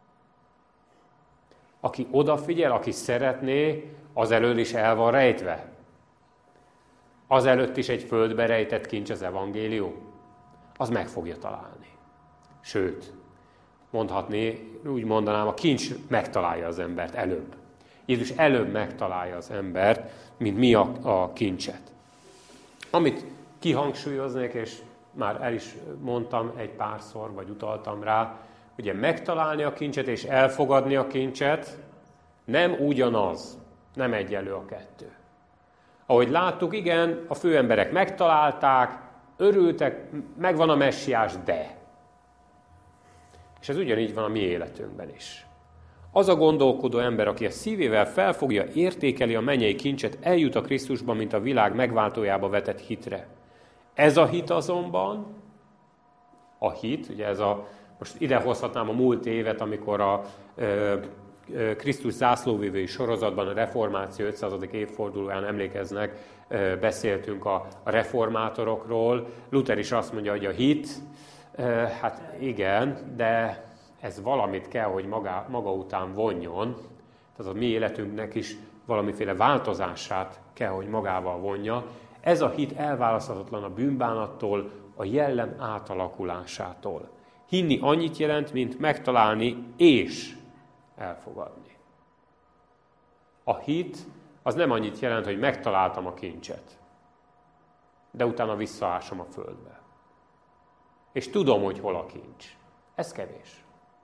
aki odafigyel, aki szeretné, az elől is el van rejtve. Az előtt is egy földbe rejtett kincs az evangélium. Az meg fogja találni. Sőt, mondhatni, úgy mondanám, a kincs megtalálja az embert előbb. Jézus előbb megtalálja az embert, mint mi a, a kincset. Amit kihangsúlyoznék, és már el is mondtam egy párszor, vagy utaltam rá, ugye megtalálni a kincset és elfogadni a kincset nem ugyanaz, nem egyenlő a kettő. Ahogy láttuk, igen, a főemberek megtalálták, örültek, megvan a messiás, de. És ez ugyanígy van a mi életünkben is. Az a gondolkodó ember, aki a szívével felfogja, értékeli a mennyei kincset, eljut a Krisztusban, mint a világ megváltójába vetett hitre. Ez a hit azonban, a hit, ugye ez a, most ide hozhatnám a múlt évet, amikor a ö, ö, Krisztus zászlóvivői sorozatban a reformáció ötszázadik évfordulóján emlékeznek, ö, beszéltünk a, a reformátorokról. Luther is azt mondja, hogy a hit, ö, hát igen, de ez valamit kell, hogy maga, maga után vonjon, tehát a mi életünknek is valamiféle változását kell, hogy magával vonja. Ez a hit elválaszthatatlan a bűnbánattól, a jellem átalakulásától. Hinni annyit jelent, mint megtalálni és elfogadni. A hit az nem annyit jelent, hogy megtaláltam a kincset, de utána visszaásom a földbe. És tudom, hogy hol a kincs. Ez kevés.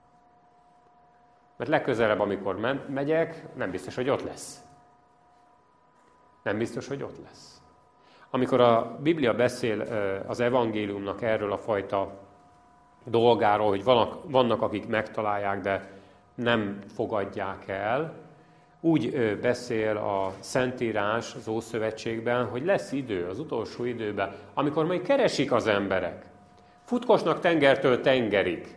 Mert legközelebb, amikor megyek, nem biztos, hogy ott lesz. Nem biztos, hogy ott lesz. Amikor a Biblia beszél az evangéliumnak erről a fajta dolgáról, hogy vannak, vannak akik megtalálják, de nem fogadják el, úgy beszél a Szentírás az Ószövetségben, hogy lesz idő, az utolsó időben, amikor majd keresik az emberek. Futkosnak tengertől tengerig,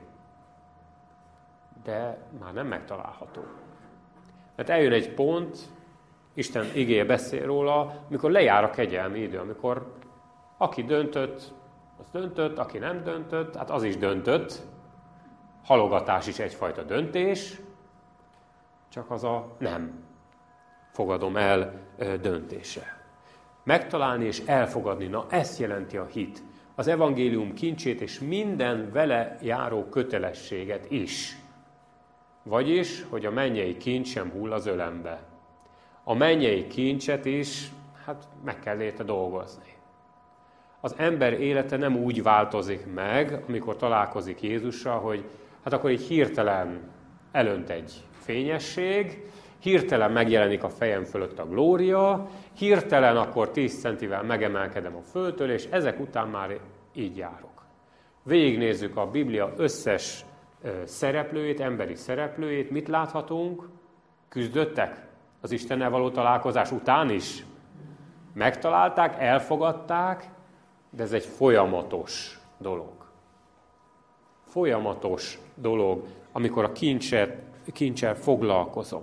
de már nem megtalálható. Mert eljön egy pont, Isten igéje beszél róla, amikor lejár a kegyelmi idő, amikor aki döntött, az döntött, aki nem döntött, hát az is döntött. Halogatás is egyfajta döntés, csak az a nem fogadom el döntése. Megtalálni és elfogadni, na ezt jelenti a hit. Az evangélium kincsét és minden vele járó kötelességet is. Vagyis, hogy a mennyei kincs sem hull az ölembe. A mennyei kincset is, hát meg kell érte dolgozni. Az ember élete nem úgy változik meg, amikor találkozik Jézussal, hogy hát akkor így hirtelen elönt egy fényesség, hirtelen megjelenik a fejem fölött a glória, hirtelen akkor tíz centivel megemelkedem a földtől, és ezek után már így járok. Végignézzük a Biblia összes szereplőjét, emberi szereplőjét, mit láthatunk? Küzdöttek az Istennel való találkozás után is. Megtalálták, elfogadták, de ez egy folyamatos dolog. Folyamatos dolog, amikor a kincsel, kincsel foglalkozom.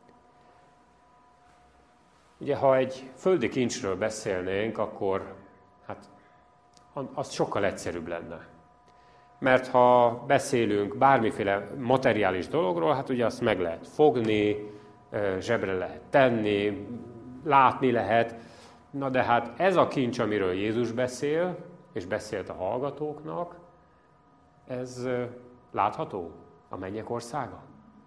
Ugye, ha egy földi kincsről beszélnénk, akkor hát, az sokkal egyszerűbb lenne. Mert ha beszélünk bármiféle materiális dologról, hát ugye azt meg lehet fogni, zsebre lehet tenni, látni lehet. Na de hát ez a kincs, amiről Jézus beszél, és beszélt a hallgatóknak, ez látható a mennyek országa?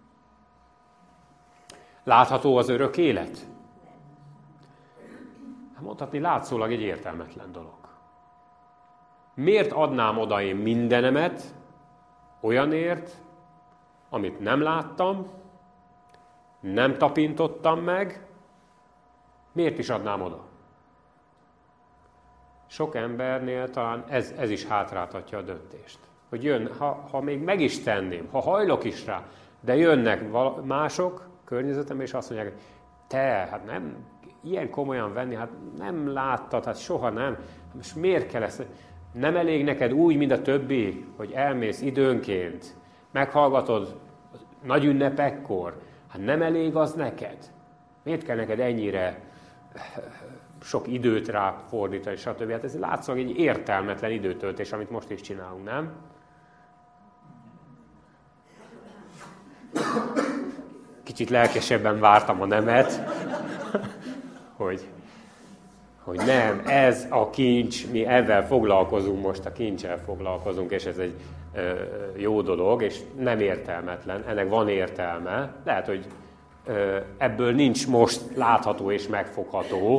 Látható az örök élet? Hát mondhatni látszólag egy értelmetlen dolog. Miért adnám oda én mindenemet olyanért, amit nem láttam, nem tapintottam meg, miért is adnám oda? Sok embernél talán ez, ez is hátráltatja a döntést. Hogy jön, ha, ha még meg is tenném, ha hajlok is rá, de jönnek val- mások környezetem, és azt mondják, te, hát nem, ilyen komolyan venni, hát nem láttad, hát soha nem. Most miért kell ezt? Nem elég neked úgy, mint a többi, hogy elmész időnként, meghallgatod nagy ünnepekkor, hát nem elég az neked? Miért kell neked ennyire sok időt ráfordítani, stb. Hát ez látszólag egy értelmetlen időtöltés, amit most is csinálunk, nem? Kicsit lelkesebben vártam a nemet, hogy, hogy nem, ez a kincs, mi ezzel foglalkozunk most, a kincsel foglalkozunk, és ez egy ö, jó dolog, és nem értelmetlen, ennek van értelme. Lehet, hogy ö, ebből nincs most látható és megfogható,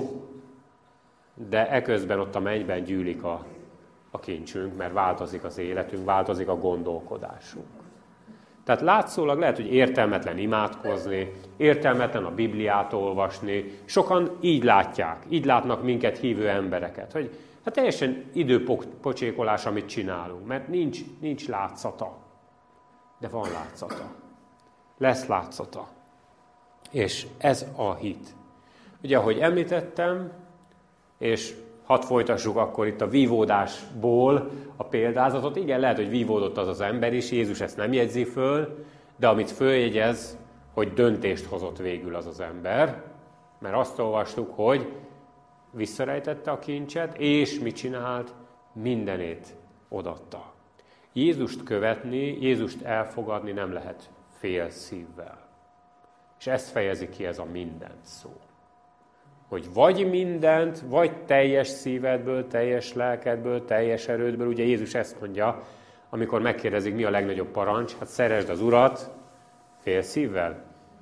de eközben ott a mennyben gyűlik a, a kincsünk, mert változik az életünk, változik a gondolkodásunk. Tehát látszólag lehet, hogy értelmetlen imádkozni, értelmetlen a Bibliát olvasni. Sokan így látják, így látnak minket hívő embereket, hogy hát teljesen időpocsékolás, amit csinálunk, mert nincs, nincs látszata. De van látszata. Lesz látszata. És ez a hit. Ugye, ahogy említettem, és hadd folytassuk akkor itt a vívódásból a példázatot. Igen, lehet, hogy vívódott az az ember is, Jézus ezt nem jegyzi föl, de amit följegyez, hogy döntést hozott végül az az ember, mert azt olvastuk, hogy visszarejtette a kincset, és mit csinált? Mindenét odaadta. Jézust követni, Jézust elfogadni nem lehet fél szívvel. És ezt fejezi ki ez a minden szó. Hogy vagy mindent, vagy teljes szívedből, teljes lelkedből, teljes erődből. Ugye Jézus ezt mondja, amikor megkérdezik, mi a legnagyobb parancs, hát szeresd az Urat fél szívvel.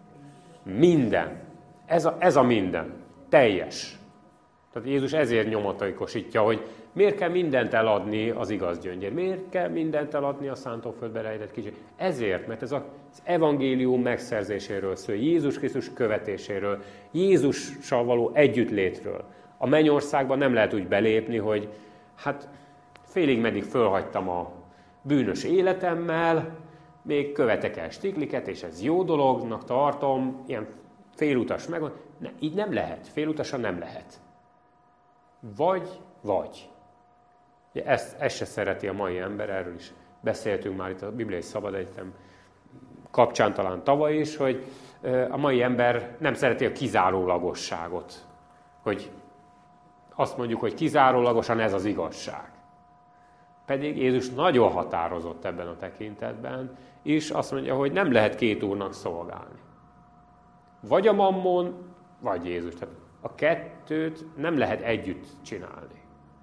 Minden. Ez a, ez a minden. Teljes. Tehát Jézus ezért nyomatékosítja, hogy miért kell mindent eladni az igaz gyöngyér? Miért kell mindent eladni a szántóföldbe rejtett kicsi? Ezért, mert ez az evangélium megszerzéséről szól, Jézus Krisztus követéséről, Jézussal való együttlétről. A mennyországban nem lehet úgy belépni, hogy hát félig meddig fölhagytam a bűnös életemmel, még követek el stikliket, és ez jó dolognak tartom, ilyen félutas meg. Ne, így nem lehet, félutasan nem lehet. Vagy, vagy. Ezt, ezt se szereti a mai ember, erről is beszéltünk már itt a Bibliai Szabad Egyetem kapcsán talán tavaly is, hogy a mai ember nem szereti a kizárólagosságot. Hogy azt mondjuk, hogy kizárólagosan ez az igazság. Pedig Jézus nagyon határozott ebben a tekintetben, és azt mondja, hogy nem lehet két úrnak szolgálni. Vagy a mammon, vagy Jézus. Tehát a kettőt nem lehet együtt csinálni.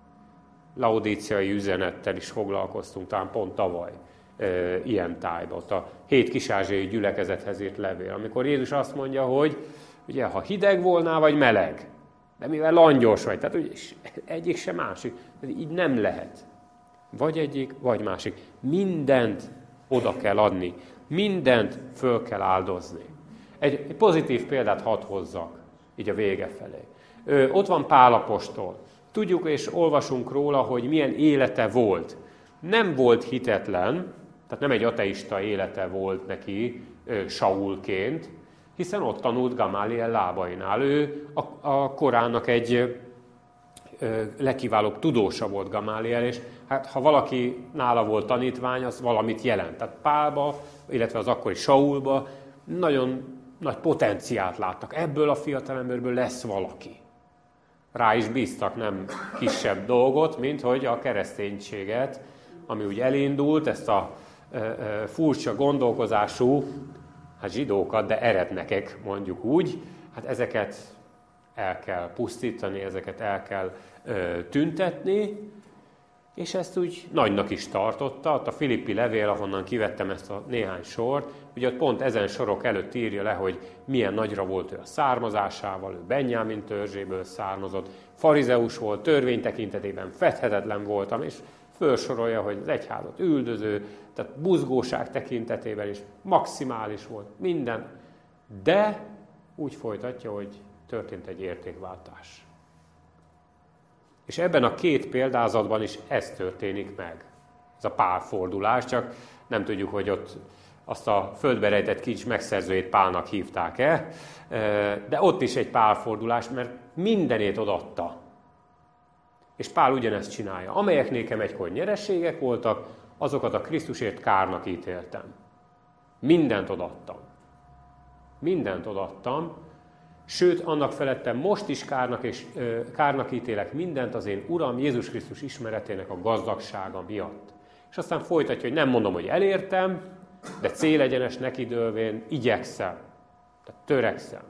Laodíciai üzenettel is foglalkoztunk, talán pont tavaly e, ilyen tájban, ott a hét kis-ázsiai gyülekezethez írt levél, amikor Jézus azt mondja, hogy ugye, ha hideg volnál, vagy meleg, de mivel langyos vagy, tehát ugye, egyik se másik, tehát így nem lehet. Vagy egyik, vagy másik. Mindent oda kell adni, mindent föl kell áldozni. Egy, egy pozitív példát hadd hozzak, így a vége felé. Ö, ott van Pál apostol. Tudjuk és olvasunk róla, hogy milyen élete volt. Nem volt hitetlen, tehát nem egy ateista élete volt neki ö, Saulként, hiszen ott tanult Gamáliel lábainál. Ő a, a korának egy ö, legkiválóbb tudósa volt Gamáliel, és hát ha valaki nála volt tanítvány, az valamit jelent. Tehát Pálba, illetve az akkori Saulba nagyon nagy potenciált láttak. Ebből a fiatalemberből lesz valaki. Rá is bíztak nem kisebb dolgot, mint hogy a kereszténységet, ami úgy elindult, ezt a e, e, furcsa gondolkozású, hát zsidókat, de eretnekek mondjuk úgy, hát ezeket el kell pusztítani, ezeket el kell e, tüntetni, és ezt úgy nagynak is tartotta. Ott a Filippi levél, ahonnan kivettem ezt a néhány sort, ugye ott pont ezen sorok előtt írja le, hogy milyen nagyra volt ő a származásával, ő Benjámin törzséből származott, farizeus volt, törvény tekintetében fedhetetlen voltam, és felsorolja, hogy az egyházat üldöző, tehát buzgóság tekintetében is maximális volt minden, de úgy folytatja, hogy történt egy értékváltás. És ebben a két példázatban is ez történik meg. Ez a pálfordulás, csak nem tudjuk, hogy ott azt a földbe rejtett kincs megszerzőjét Pálnak hívták-e, de ott is egy pálfordulás, mert mindenét odaadta. És Pál ugyanezt csinálja. Amelyek nékem egykor nyerességek voltak, azokat a Krisztusért kárnak ítéltem. Mindent odaadtam. Mindent odaadtam, sőt, annak felettem most is kárnak, és, ö, kárnak ítélek mindent az én Uram Jézus Krisztus ismeretének a gazdagsága miatt. És aztán folytatja, hogy nem mondom, hogy elértem, de célegyenes nekidőlvén igyekszem, tehát törekszem.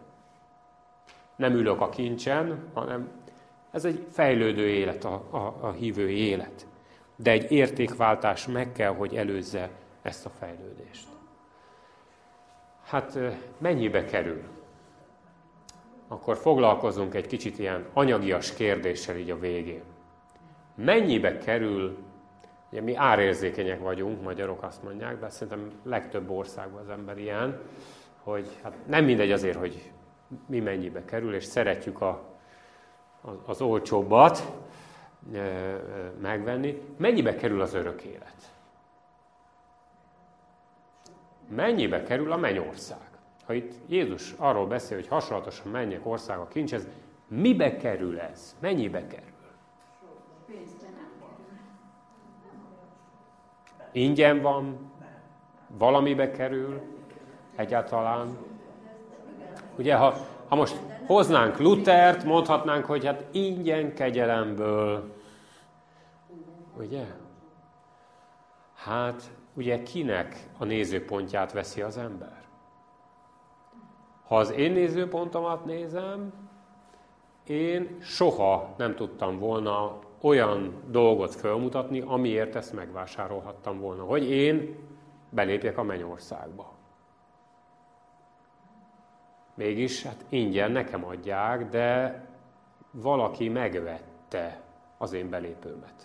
Nem ülök a kincsen, hanem ez egy fejlődő élet, a, a, a hívői élet. De egy értékváltás meg kell, hogy előzze ezt a fejlődést. Hát mennyibe kerül? Akkor foglalkozunk egy kicsit ilyen anyagias kérdéssel így a végén. Mennyibe kerül, ugye mi árérzékenyek vagyunk, magyarok azt mondják, de szerintem legtöbb országban az ember ilyen, hogy hát nem mindegy azért, hogy mi mennyibe kerül, és szeretjük a, az, az olcsóbbat e, e, megvenni. Mennyibe kerül az örök élet? Mennyibe kerül a mennyország? Ha itt Jézus arról beszél, hogy hasonlatosan mennyek országa kincshez, mibe kerül ez? Mennyibe kerül? Ingyen van? Valamibe kerül? Egyáltalán? Ugye, ha, ha most hoznánk Luthert, mondhatnánk, hogy hát ingyen kegyelemből. Ugye? Hát, ugye kinek a nézőpontját veszi az ember? Ha az én nézőpontomat nézem, én soha nem tudtam volna olyan dolgot felmutatni, amiért ezt megvásárolhattam volna, hogy én belépjek a mennyországba. Mégis hát ingyen nekem adják, de valaki megvette az én belépőmet.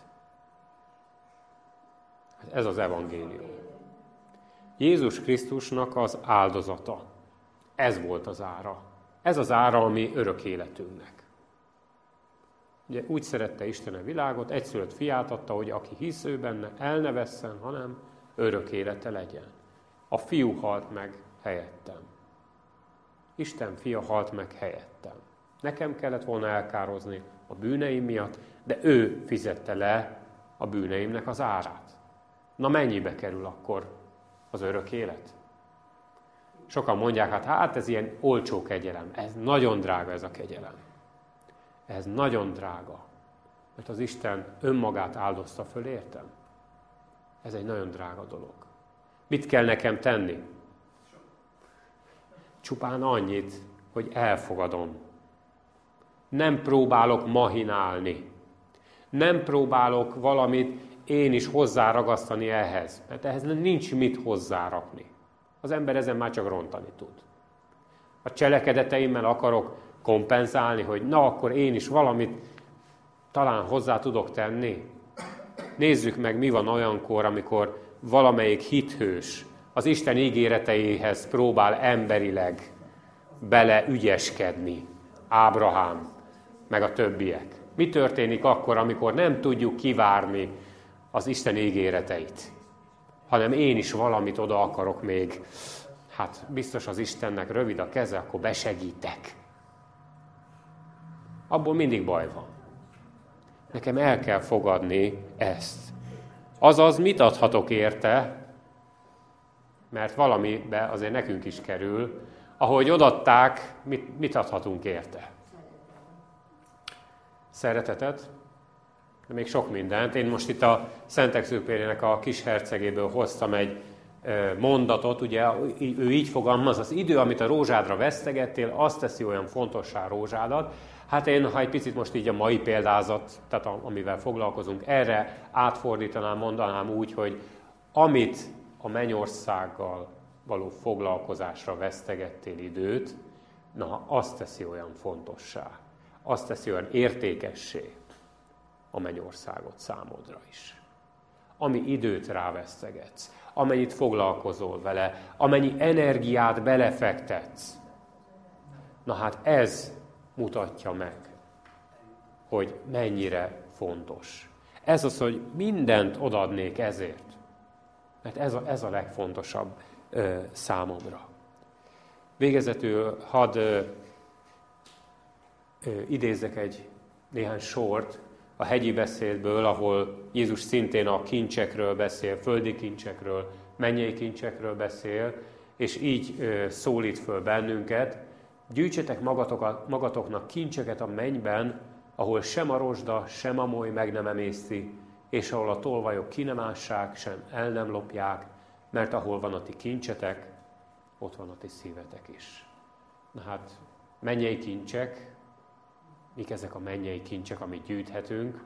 Ez az evangélium. Jézus Krisztusnak az áldozata. Ez volt az ára. Ez az ára a mi örök életünknek. Ugye úgy szerette Isten a világot, egyszülött fiát adta, hogy aki hisz ő benne, el ne vesszen, hanem örök élete legyen. A fiú halt meg helyettem. Isten fia halt meg helyettem. Nekem kellett volna elkározni a bűneim miatt, de ő fizette le a bűneimnek az árát. Na mennyibe kerül akkor az örök élet? Sokan mondják, hát, hát ez ilyen olcsó kegyelem. Ez nagyon drága ez a kegyelem. Ez nagyon drága. Mert az Isten önmagát áldozta föl, értem? Ez egy nagyon drága dolog. Mit kell nekem tenni? Csupán annyit, hogy elfogadom. Nem próbálok mahinálni. Nem próbálok valamit én is hozzáragasztani ehhez. Mert ehhez nincs mit hozzárakni. Az ember ezen már csak rontani tud. A cselekedeteimmel akarok kompenzálni, hogy na, akkor én is valamit talán hozzá tudok tenni. Nézzük meg, mi van olyankor, amikor valamelyik hithős az Isten ígéreteihez próbál emberileg beleügyeskedni, Ábrahám, meg a többiek. Mi történik akkor, amikor nem tudjuk kivárni az Isten ígéreteit, hanem én is valamit oda akarok még, hát biztos az Istennek rövid a keze, akkor besegítek. Abból mindig baj van. Nekem el kell fogadni ezt. Azaz, mit adhatok érte, mert valamibe azért nekünk is kerül, ahogy odaadták, mit, mit adhatunk érte? Szeretetet, de még sok mindent. Én most itt a Szent-Exupérynek a kis hercegéből hoztam egy mondatot, ugye ő így fogalmaz, az idő, amit a rózsádra vesztegettél, azt teszi olyan fontossá rózsádat. Hát én, ha egy picit most így a mai példázat, tehát amivel foglalkozunk, erre átfordítanám, mondanám úgy, hogy amit a mennyországgal való foglalkozásra vesztegettél időt, na, azt teszi olyan fontossá, azt teszi olyan értékessé a mennyországot számodra is. Ami időt rávesztegetsz, amennyit foglalkozol vele, amennyi energiát belefektetsz, na hát ez mutatja meg, hogy mennyire fontos. Ez az, hogy mindent odaadnék ezért. Mert ez a, ez a legfontosabb ö, számomra. Végezetül hadd ö, ö, idézzek egy néhány sort a hegyi beszédből, ahol Jézus szintén a kincsekről beszél, földi kincsekről, mennyei kincsekről beszél, és így ö, szólít föl bennünket. Gyűjtsetek magatok, magatoknak kincseket a mennyben, ahol sem a rozsda, sem a moly meg nem emészti, és ahol a tolvajok ki nem ássák, sem el nem lopják, mert ahol van a ti kincsetek, ott van a ti szívetek is. Na hát, mennyei kincsek, mik ezek a mennyei kincsek, amit gyűjthetünk?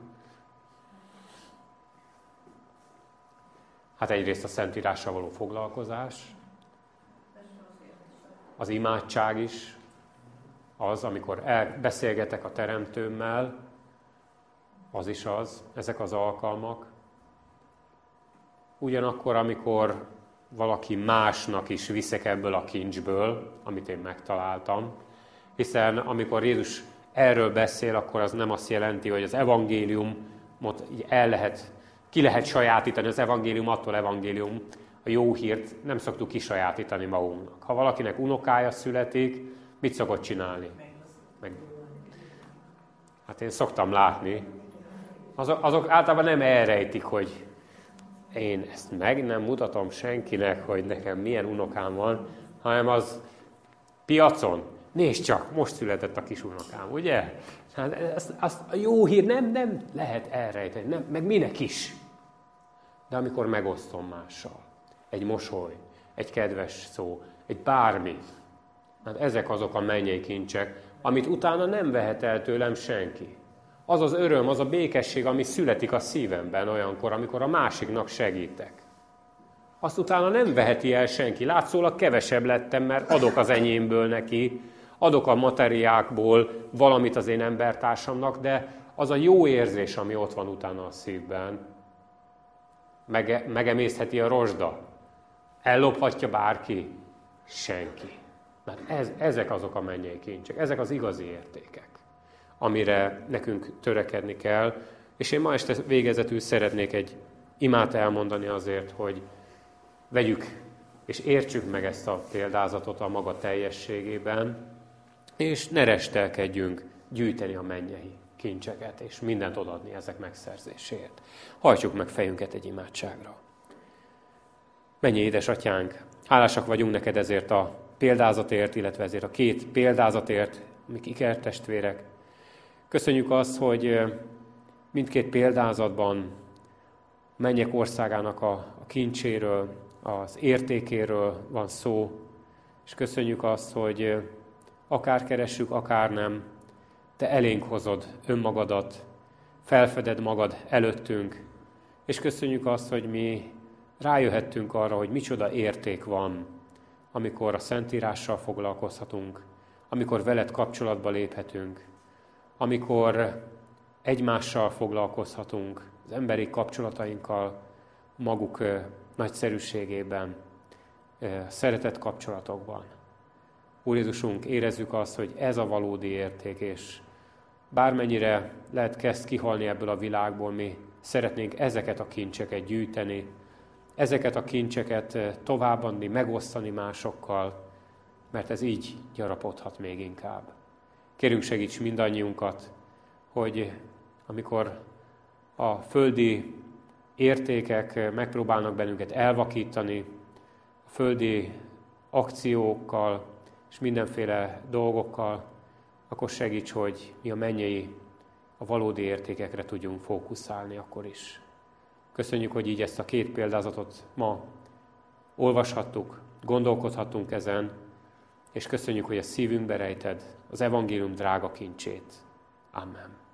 Hát egyrészt a Szentírással való foglalkozás, az imádság is, az, amikor beszélgetek a Teremtőmmel, az is az, ezek az alkalmak. Ugyanakkor, amikor valaki másnak is viszek ebből a kincsből, amit én megtaláltam, hiszen amikor Jézus erről beszél, akkor az nem azt jelenti, hogy az evangéliumot el lehet, ki lehet sajátítani, az evangélium attól evangélium, a jó hírt nem szoktuk kisajátítani magunknak. Ha valakinek unokája születik, mit szokott csinálni? Meg... Hát én szoktam látni. Azok, azok általában nem elrejtik, hogy én ezt meg nem mutatom senkinek, hogy nekem milyen unokám van, hanem az piacon. Nézd csak, most született a kis unokám, ugye? Hát azt, azt a jó hír nem, nem lehet elrejteni, nem, meg minek is. De amikor megosztom mással, egy mosoly, egy kedves szó, egy bármi, hát ezek azok a mennyei kincsek, amit utána nem vehet el tőlem senki. Az az öröm, az a békesség, ami születik a szívemben olyankor, amikor a másiknak segítek. Azt utána nem veheti el senki. Látszólag kevesebb lettem, mert adok az enyémből neki, adok a materiákból valamit az én embertársamnak, de az a jó érzés, ami ott van utána a szívben, mege, megemészheti a rozsda. Ellophatja bárki? Senki. Mert ez, ezek azok a mennyei kincsek, ezek az igazi értékek, amire nekünk törekedni kell. És én ma este végezetül szeretnék egy imát elmondani azért, hogy vegyük és értsük meg ezt a példázatot a maga teljességében, és ne restelkedjünk gyűjteni a mennyei kincseket, és mindent odaadni ezek megszerzéséért. Hajtsuk meg fejünket egy imádságra. Mennyei édesatyánk, hálásak vagyunk neked ezért a példázatért, illetve ezért a két példázatért, mik ikertestvérek. Köszönjük azt, hogy mindkét példázatban mennyek országának a, a kincséről, az értékéről van szó, és köszönjük azt, hogy akár keressük, akár nem, te elénk hozod önmagadat, felfeded magad előttünk, és köszönjük azt, hogy mi rájöhettünk arra, hogy micsoda érték van, amikor a Szentírással foglalkozhatunk, amikor veled kapcsolatba léphetünk, amikor egymással foglalkozhatunk, az emberi kapcsolatainkkal, maguk nagyszerűségében, szeretett kapcsolatokban. Úr Jézusunk, érezzük azt, hogy ez a valódi érték, és bármennyire lehet kezd kihalni ebből a világból, mi szeretnénk ezeket a kincseket gyűjteni, ezeket a kincseket továbbadni, megosztani másokkal, mert ez így gyarapodhat még inkább. Kérünk, segíts mindannyiunkat, hogy amikor a földi értékek megpróbálnak bennünket elvakítani, a földi akciókkal és mindenféle dolgokkal, akkor segíts, hogy mi a mennyei, a valódi értékekre tudjunk fókuszálni akkor is. Köszönjük, hogy így ezt a két példázatot ma olvashattuk, gondolkodhattunk ezen, és köszönjük, hogy a szívünkbe rejted az evangélium drága kincsét. Amen.